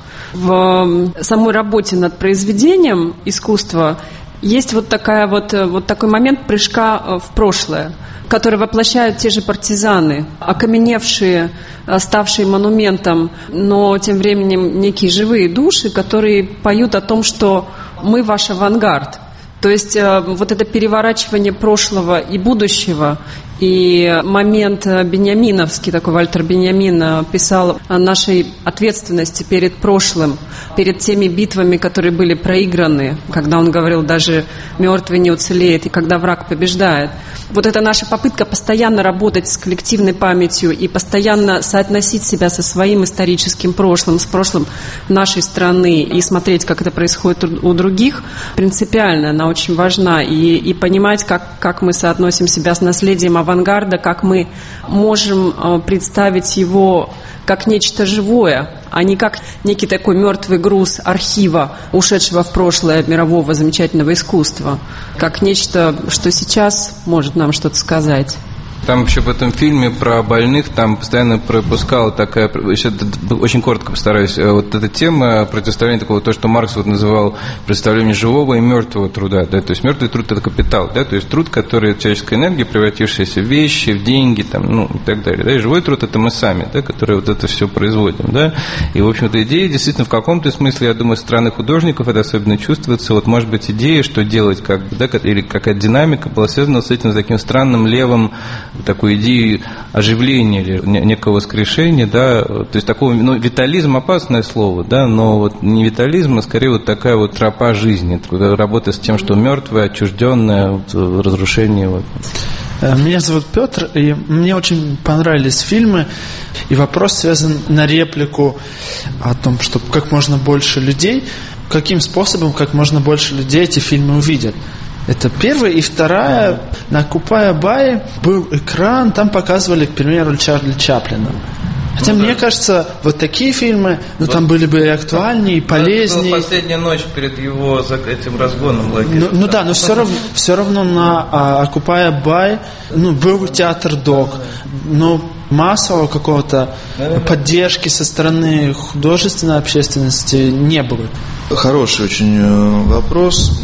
В самой работе над произведением искусства есть вот, такая вот, вот такой момент прыжка в прошлое, который воплощают те же партизаны, окаменевшие, ставшие монументом, но тем временем некие живые души, которые поют о том, что мы ваш авангард. То есть вот это переворачивание прошлого и будущего, И момент беньяминовский, такой Вальтер Беньямин писал о нашей ответственности перед прошлым, перед теми битвами, которые были проиграны, когда он говорил, даже мертвый не уцелеет, и когда враг побеждает. Вот это наша попытка постоянно работать с коллективной памятью и постоянно соотносить себя со своим историческим прошлым, с прошлым нашей страны, и смотреть, как это происходит у других, принципиально, она очень важна. И, и понимать, как, как мы соотносим себя с наследием авангарда, как мы можем представить его как нечто живое, а не как некий такой мертвый груз архива, ушедшего в прошлое мирового замечательного искусства, как нечто, что сейчас может нам что-то сказать. Там вообще в этом фильме про больных там постоянно пропускала такая, очень коротко постараюсь, вот эта тема противостояния такого, то, что Маркс вот называл представлением живого и мертвого труда, да, то есть мертвый труд – это капитал, да, то есть труд, который человеческая энергия, превратившаяся в вещи, в деньги, там, ну, и так далее, да, и живой труд – это мы сами, да, которые вот это все производим, да, и, в общем-то, идея действительно в каком-то смысле, я думаю, со стороны художников это особенно чувствуется, вот, может быть, идея, что делать, как бы, да, или какая-то динамика была связана с этим, с таким странным левым, такую идею оживления или некого воскрешения, да, то есть такого, ну, витализм опасное слово, да, но вот не витализм, а скорее вот такая вот тропа жизни, работа с тем, что мертвое, отчужденное, вот, разрушение. Вот. Меня зовут Петр, и мне очень понравились фильмы, и вопрос связан на реплику о том, что как можно больше людей, каким способом как можно больше людей эти фильмы увидят. Это первая. И вторая, на Купая-Бае был экран, там показывали, к примеру, Чарли Чаплина. Хотя, ну, мне да. кажется, вот такие фильмы, ну, вот, там были бы и актуальнее, и полезнее. Это была последняя ночь перед его этим разгоном лагеря. Ну, ну да, но все равно, все равно на Окупая-Бай, ну, был театр Док, но массового какого-то поддержки со стороны художественной общественности не было. Хороший очень вопрос,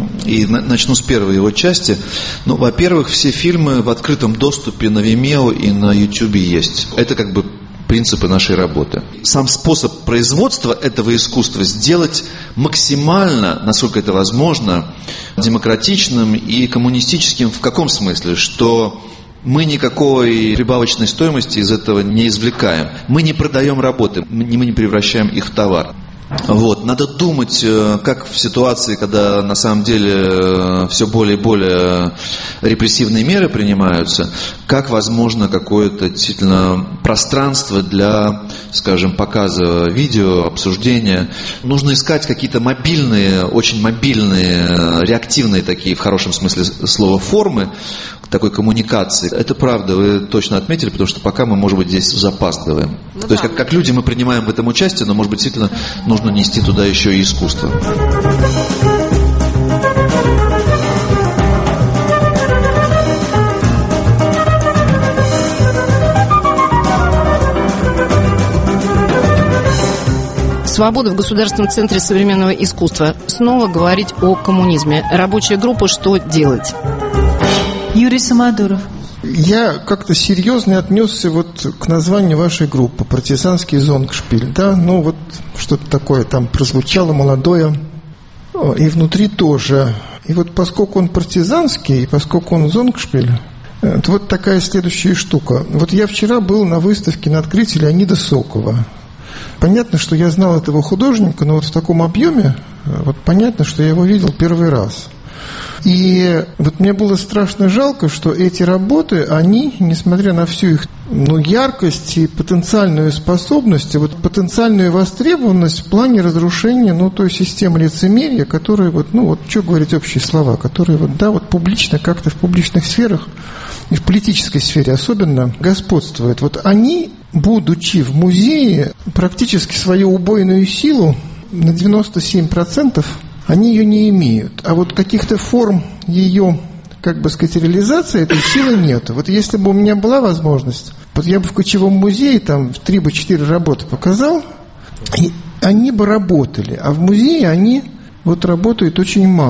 и начну с первой его части. Ну, во-первых, все фильмы в открытом доступе на Vimeo и на YouTube есть. Это как бы принципы нашей работы. Сам способ производства этого искусства сделать максимально, насколько это возможно, демократичным и коммунистическим. В каком смысле? Что мы никакой прибавочной стоимости из этого не извлекаем. Мы не продаем работы, мы не превращаем их в товар. Вот. Надо думать, как в ситуации, когда на самом деле все более и более репрессивные меры принимаются, как возможно какое-то действительно пространство для, скажем, показа видео, обсуждения. Нужно искать какие-то мобильные, очень мобильные, реактивные такие, в хорошем смысле слова, формы такой коммуникации. Это правда, вы точно отметили, потому что пока мы, может быть, здесь запаздываем. Ну, То да. есть, как, как люди мы принимаем в этом участие, но, может быть, действительно нужно нести туда еще и искусство. Свобода в Государственном центре современного искусства. Снова говорить о коммунизме. Рабочая группа «Что делать?» Юрий Самодуров. Я как-то серьезно отнесся вот к названию вашей группы «Партизанский зонгшпиль». Да? Ну вот что-то такое там прозвучало молодое. И внутри тоже. И вот поскольку он партизанский, и поскольку он зонгшпиль, это вот такая следующая штука. Вот я вчера был на выставке на открытии Леонида Сокова. Понятно, что я знал этого художника, но вот в таком объеме, вот понятно, что я его видел первый раз. И вот мне было страшно жалко, что эти работы, они, несмотря на всю их ну, яркость и потенциальную способность, вот потенциальную востребованность в плане разрушения ну, той системы лицемерия, которая, вот, ну вот, что говорить общие слова, которые вот, да, вот публично, как-то в публичных сферах, и в политической сфере особенно, господствуют. Вот они, будучи в музее, практически свою убойную силу на девяносто семь процентов они ее не имеют. А вот каких-то форм ее, как бы сказать, реализации этой силы нет. Вот если бы у меня была возможность, вот я бы в Кочевом музее там в три бы четыре работы показал, и они бы работали. А в музее они вот работают очень мало.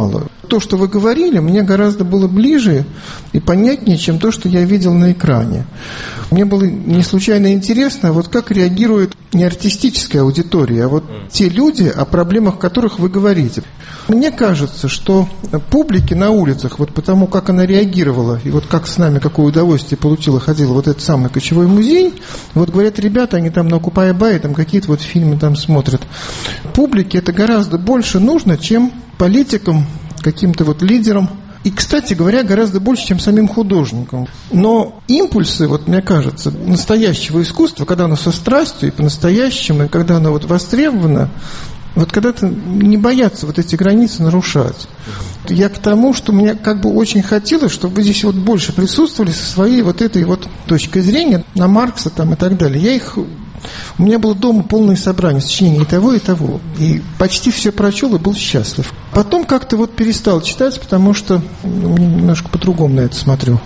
то, что вы говорили, мне гораздо было ближе и понятнее, чем то, что я видел на экране. Мне было не случайно интересно, вот как реагирует не артистическая аудитория, а вот те люди, о проблемах которых вы говорите. Мне кажется, что публике на улицах, вот потому как она реагировала, и вот как с нами, какое удовольствие получила, ходила вот этот самый кочевой музей, вот говорят, ребята, они там на Окупай-Бай, там какие-то вот фильмы там смотрят. Публике это гораздо больше нужно, чем политикам, каким-то вот лидерам. И, кстати говоря, гораздо больше, чем самим художникам. Но импульсы, вот мне кажется, настоящего искусства, когда оно со страстью и по-настоящему, и когда оно вот востребовано, вот когда-то не боятся вот эти границы нарушать. Я к тому, что мне как бы очень хотелось, чтобы вы здесь вот больше присутствовали со своей вот этой вот точкой зрения на Маркса там и так далее. Я их... У меня было дома полное собрание сочинений и того, и того. И почти все прочел и был счастлив. Потом как-то вот перестал читать, потому что ну, немножко по-другому на это смотрю.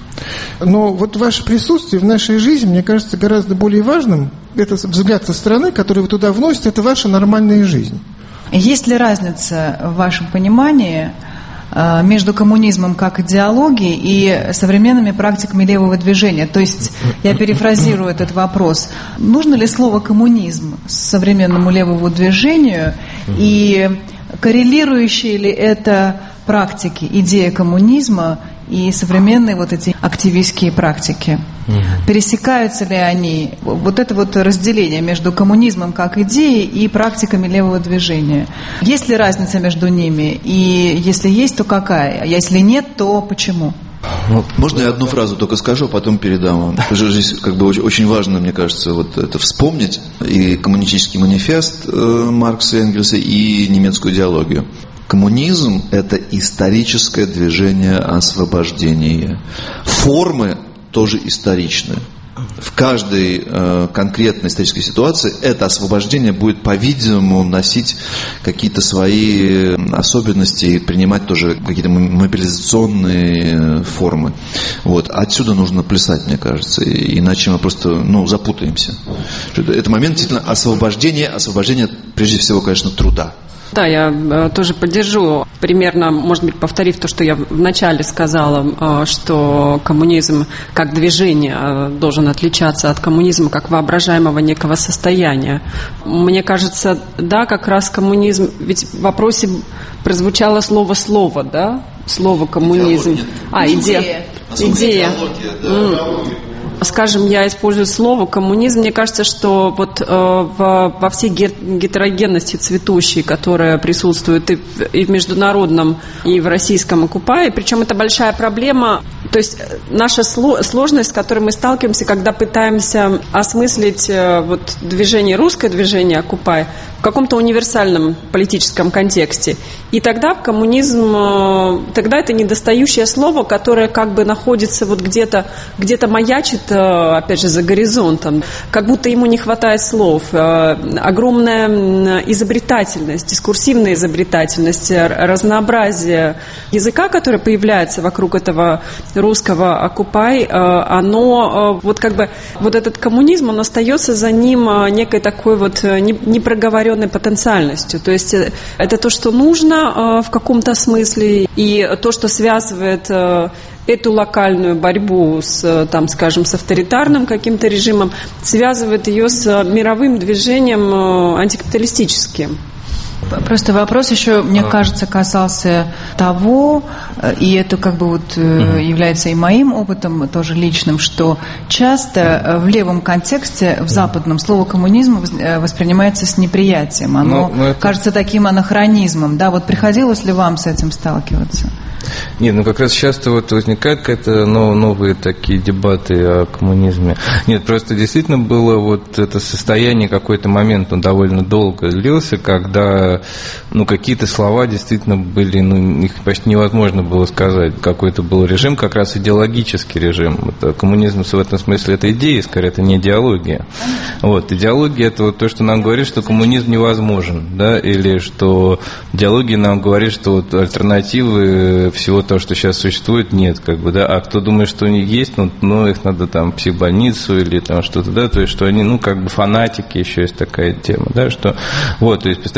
Но вот ваше присутствие в нашей жизни, мне кажется, гораздо более важным. Это взгляд со стороны, который вы туда вносите, это ваша нормальная жизнь. Есть ли разница в вашем понимании между коммунизмом как идеологией и современными практиками левого движения? То есть, я перефразирую этот вопрос, нужно ли слово «коммунизм» современному левому движению и коррелирующие ли это практики, идея коммунизма и современные вот эти активистские практики? Пересекаются ли они? Вот это вот разделение между коммунизмом как идеей и практиками левого движения. Есть ли разница между ними? И если есть, то какая? А если нет, то почему? Можно я одну фразу только скажу, а потом передам вам? Здесь как бы очень, очень важно, мне кажется, вот это вспомнить и коммунистический манифест э, Маркса и Энгельса, и немецкую идеологию. Коммунизм – это историческое движение освобождения. Формы тоже историчны. В каждой э, конкретной исторической ситуации это освобождение будет, по-видимому, носить какие-то свои особенности и принимать тоже какие-то мобилизационные формы. Вот. Отсюда нужно плясать, мне кажется, иначе мы просто ну, запутаемся. Это момент действительно освобождения, освобождения прежде всего, конечно, труда. Да, я тоже поддержу, примерно, может быть, повторив то, что я вначале сказала, что коммунизм как движение должен отличаться от коммунизма как воображаемого некого состояния. Мне кажется, да, как раз коммунизм, ведь в вопросе прозвучало слово «слово», да? Слово «коммунизм». А, идея. Идея. Скажем, я использую слово коммунизм. Мне кажется, что вот э, в, во всей гетерогенности цветущей, которая присутствует и в, и в международном, и в российском Окупае, причем это большая проблема, то есть наша сло, сложность, с которой мы сталкиваемся, когда пытаемся осмыслить э, вот, движение, русское движение Окупай в каком-то универсальном политическом контексте. И тогда в коммунизм, э, тогда это недостающее слово, которое как бы находится вот где-то, где-то маячит, опять же, за горизонтом, как будто ему не хватает слов. Огромная изобретательность, дискурсивная изобретательность, разнообразие языка, которое появляется вокруг этого русского Окупай, оно, вот как бы, вот этот коммунизм, он остается за ним некой такой вот непроговоренной потенциальностью. То есть это то, что нужно в каком-то смысле, и то, что связывает эту локальную борьбу с, там, скажем, с авторитарным каким-то режимом, связывает ее с мировым движением антикапиталистическим. Просто вопрос еще, мне кажется, касался того, и это как бы вот является и моим опытом тоже личным, что часто в левом контексте, в западном, слово коммунизм воспринимается с неприятием. Оно но, но это... кажется таким анахронизмом. Да, вот приходилось ли вам с этим сталкиваться? Нет, ну как раз часто вот возникают какие-то новые такие дебаты о коммунизме. Нет, просто действительно было вот это состояние, какой-то момент, он довольно долго длился, когда ну, какие-то слова действительно были, ну, их почти невозможно было сказать. Какой-то был режим, как раз идеологический режим. Это, коммунизм в этом смысле это идея, скорее, это не идеология. Вот, идеология это вот то, что нам говорит, что коммунизм невозможен, да, или что идеология нам говорит, что вот альтернативы всего того, что сейчас существует, нет, как бы, да, а кто думает, что у них есть, ну, ну их надо там в психбольницу или там что-то, да, то есть, что они, ну, как бы фанатики, еще есть такая тема, да, что, вот, то есть, постоянно возникает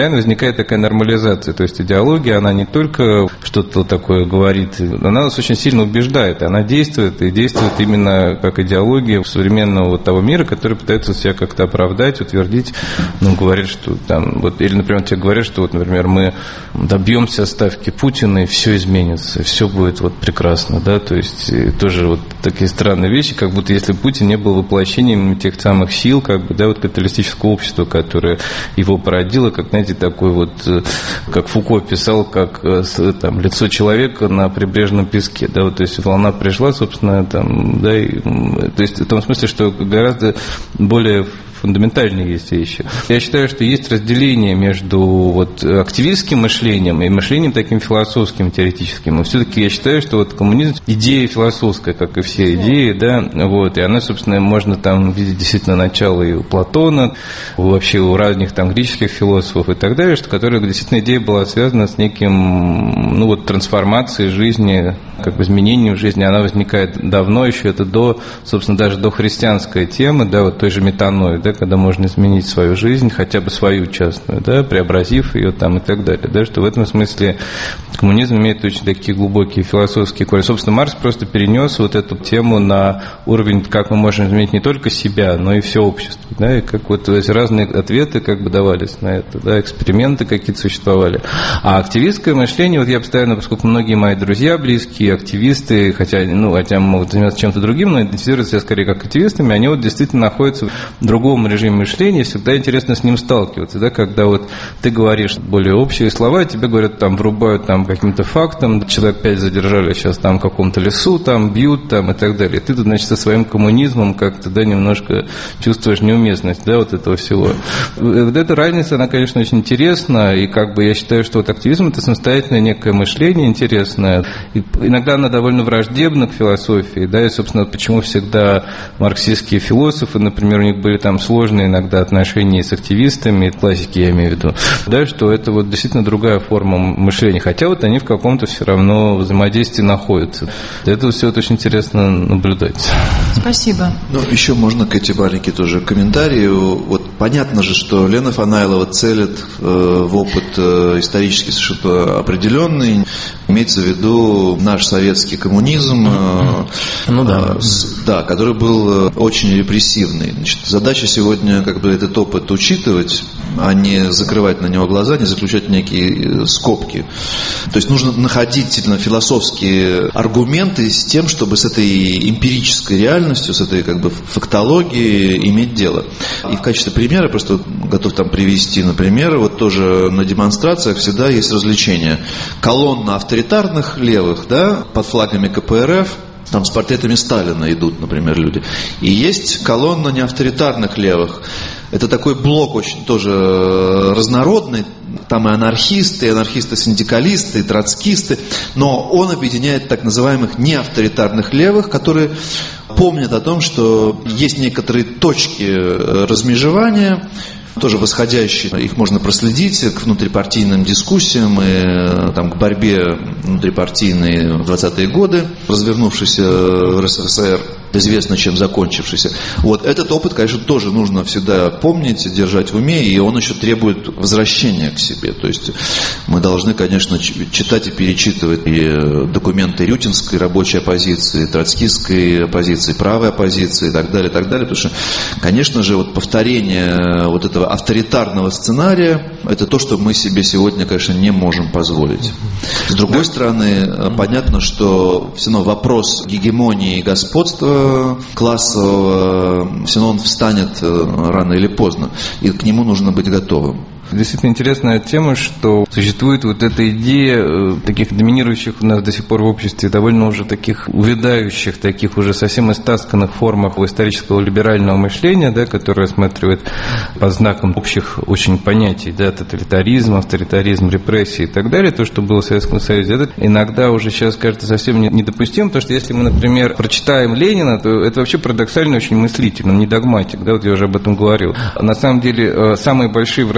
возникает такая нормализация. То есть идеология, она не только что-то такое говорит, она нас очень сильно убеждает. Она действует, и действует именно как идеология современного вот того мира, который пытается себя как-то оправдать, утвердить. Ну, говорят, что там, вот, или, например, тебе говорят, что, вот, например, мы добьемся отставки Путина, и все изменится, все будет вот прекрасно, да, то есть тоже вот такие странные вещи, как будто если Путин не был воплощением тех самых сил, как бы, да, вот капиталистического общества, которое его породило, как, знаете, такой вот, как Фуко писал, как там лицо человека на прибрежном песке, да, вот, то есть волна пришла, собственно, там, да, и, то есть в том смысле, что гораздо более фундаментальные есть вещи. Я считаю, что есть разделение между вот активистским мышлением и мышлением таким философским, теоретическим. Но все-таки я считаю, что вот коммунизм идея философская, как и все идеи, да, вот, и она, собственно, можно там видеть действительно начало и у Платона, вообще у разных там греческих философов и так далее, что которая действительно идея была связана с неким, ну вот, трансформацией жизни, как бы изменением жизни. Она возникает давно еще, это до, собственно, даже до христианской темы, да, вот той же метанои, да, когда можно изменить свою жизнь, хотя бы свою частную, да, преобразив ее там и так далее, да, что в этом смысле коммунизм имеет очень такие глубокие философские корни. Собственно, Маркс просто перенес вот эту тему на уровень, как мы можем изменить не только себя, но и все общество, да, и как вот эти разные ответы как бы давались на это, да, эксперименты какие-то существовали. А активистское мышление, вот я постоянно, поскольку многие мои друзья близкие, активисты, хотя, ну, хотя могут заниматься чем-то другим, но идентифицируют себя скорее как активистами, они вот действительно находятся в другом режиме мышления, всегда интересно с ним сталкиваться, да, когда вот ты говоришь более общие слова, тебе говорят, там, врубают там каким-то фактом, человек пять задержали сейчас там в каком-то лесу, там, бьют, там, и так далее. Ты тут, значит, со своим коммунизмом как-то, да, немножко чувствуешь неуместность, да, вот этого всего. Вот эта разница, она, конечно, очень интересна, и как бы я считаю, что вот активизм – это самостоятельное некое мышление интересное, и иногда она довольно враждебна к философии, да, и, собственно, почему всегда марксистские философы, например, у них были там сложные иногда отношения с активистами, классики я имею в виду, да, что это вот действительно другая форма мышления, хотя вот они в каком-то все равно взаимодействии находятся. Это все это очень интересно наблюдать. Спасибо. Ну, еще можно к этим маленькие тоже комментарии. Вот понятно же, что Лена Фанаилова целит э, в опыт э, исторически совершенно определенный, имеется в виду наш советский коммунизм, э, ну, да. Э, с, да, который был очень репрессивный. Значит, задача сегодня как бы этот опыт учитывать, а не закрывать на него глаза, не заключать некие скобки. То есть нужно находить философские аргументы с тем, чтобы с этой эмпирической реальностью, с этой как бы фактологией иметь дело. И в качестве примера просто готов там привести, например, вот тоже на демонстрациях всегда есть развлечения. Колонна авторитарных левых, да, под флагами ка пэ эр эф, там с портретами Сталина идут, например, люди. И есть колонна неавторитарных левых. Это такой блок очень тоже разнородный. Там и анархисты, и анархисты-синдикалисты, и троцкисты. Но он объединяет так называемых неавторитарных левых, которые помнят о том, что есть некоторые точки размежевания, тоже восходящие, их можно проследить к внутрипартийным дискуссиям и там, к борьбе внутрипартийной в двадцатые годы, развернувшейся в эр эс эс эр, известно чем закончившийся. Вот этот опыт, конечно, тоже нужно всегда помнить, держать в уме, и он еще требует возвращения к себе. То есть мы должны, конечно, читать и перечитывать и документы рютинской рабочей оппозиции, троцкистской оппозиции, правой оппозиции и так далее, и так далее. Потому что, конечно же, вот повторение вот этого авторитарного сценария – это то, что мы себе сегодня, конечно, не можем позволить. С другой стороны, понятно, что все равно вопрос гегемонии и господства классового, все равно он встанет рано или поздно, и к нему нужно быть готовым. Действительно интересная тема, что существует вот эта идея таких доминирующих у нас до сих пор в обществе, довольно уже таких увядающих, таких уже совсем истасканных формах исторического либерального мышления, да, которое рассматривает под знаком общих очень понятий, да, тоталитаризм, авторитаризм, репрессии и так далее, то, что было в Советском Союзе, это иногда уже сейчас кажется совсем недопустимым, потому что если мы, например, прочитаем Ленина, то это вообще парадоксально очень мыслитель, он не догматик, да, вот я уже об этом говорил. На самом деле, самые большие враги Ленина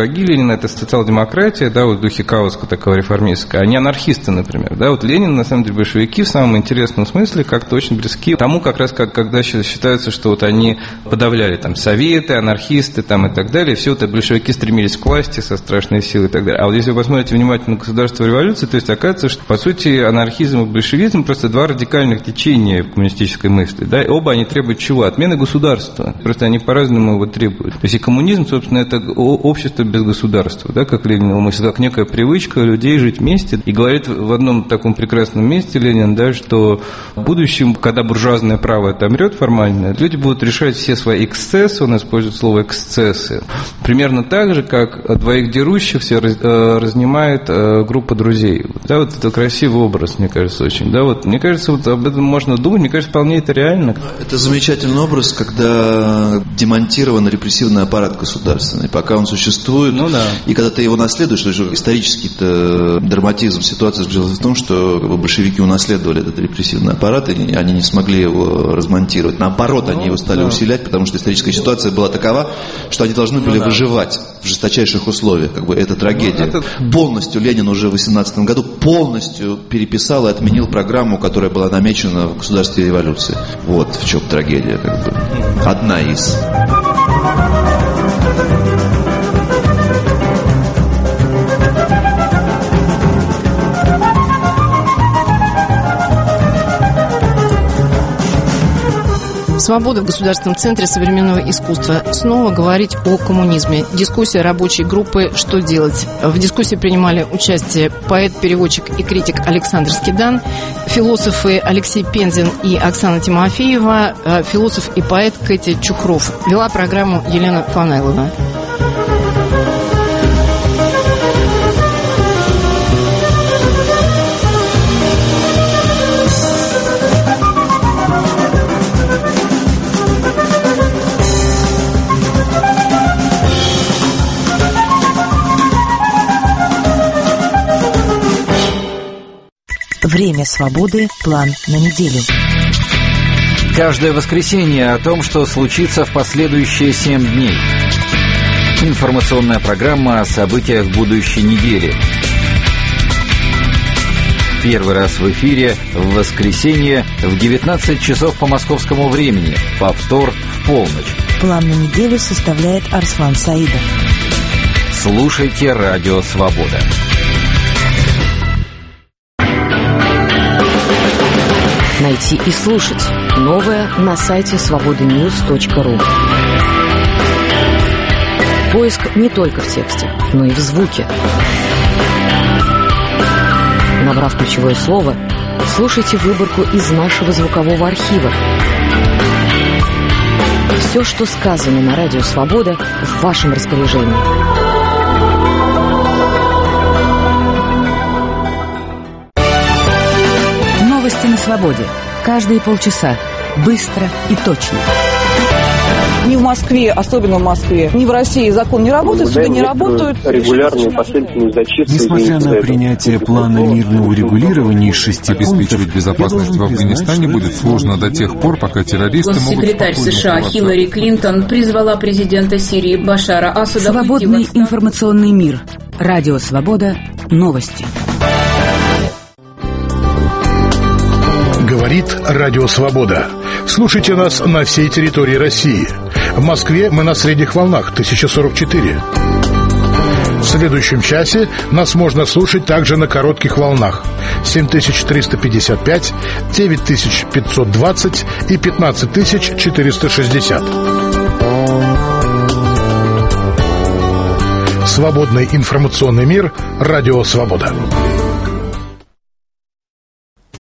Ленин – это социал-демократия, да, вот в духе Кауска такого реформистского, а не анархисты, например. Да, вот Ленин, на самом деле, большевики в самом интересном смысле как-то очень близки тому, как раз как, когда считается, что вот они подавляли там советы, анархисты там, и так далее, все это большевики стремились к власти со страшной силой и так далее. А вот если вы посмотрите внимательно на государство революции, то есть оказывается, что по сути анархизм и большевизм просто два радикальных течения в коммунистической мысли. Да? И оба они требуют чего? Отмены государства. Просто они по-разному его требуют. То есть и коммунизм, собственно, это общество без государства, да, как Ленин мыслит, как некая привычка людей жить вместе. И говорит в одном таком прекрасном месте Ленин, да, что в будущем, когда буржуазное право отомрет формально, люди будут решать все свои эксцессы, он использует слово эксцессы, примерно так же, как двоих дерущихся разнимает группа друзей. Да, вот это красивый образ, мне кажется, очень. Да, вот, мне кажется, вот об этом можно думать, мне кажется, вполне это реально. Это замечательный образ, когда демонтирован репрессивный аппарат государственный, пока он существует, ну, да. И когда ты его наследуешь, то есть исторический-то драматизм ситуации заключался в том, что как бы, большевики унаследовали этот репрессивный аппарат, и они не смогли его размонтировать. Наоборот, они его стали усилять, потому что историческая ситуация была такова, что они должны были ну, да. выживать в жесточайших условиях. Как бы, это трагедия. Ну, это... Полностью Ленин уже в восемнадцатом году полностью переписал и отменил программу, которая была намечена в государстве революции. Вот в чем трагедия. Как бы. Одна из... «Свобода» в Государственном центре современного искусства. Снова говорить о коммунизме. Дискуссия рабочей группы «Что делать?». В дискуссии принимали участие поэт, переводчик и критик Александр Скидан, философы Алексей Пензин и Оксана Тимофеева, философ и поэт Кэти Чухров. Вела программу Елена Фанайлова. Время свободы. План на неделю. Каждое воскресенье о том, что случится в последующие семь дней. Информационная программа о событиях будущей недели. Первый раз в эфире в воскресенье в девятнадцать часов по московскому времени. Повтор в полночь. План на неделю составляет Арслан Саидов. Слушайте «Радио Свобода». Найти и слушать новое на сайте свобода ньюс точка ру. Поиск не только в тексте, но и в звуке. Набрав ключевое слово, слушайте выборку из нашего звукового архива. Все, что сказано на радио «Свобода», в вашем распоряжении. Новости на свободе. Каждые полчаса. Быстро и точно. Ни в Москве, особенно в Москве, ни в России закон не работает, суды не работают. Регулярные последовательные зачистки. Несмотря на принятие плана мирного урегулирования из шести обеспечивать безопасность в Афганистане будет сложно до тех пор, пока террористы могут... Госсекретарь США Хиллари Клинтон призвала президента Сирии Башара Асада... Свободный информационный мир. Радио «Свобода». Новости. Говорит Радио Свобода. Слушайте нас на всей территории России. В Москве мы на средних волнах тысяча сорок четыре. В следующем часе нас можно слушать также на коротких волнах семь тысяч триста пятьдесят пять, девять тысяч пятьсот двадцать и пятнадцать тысяч четыреста шестьдесят. Свободный информационный мир. Радио Свобода.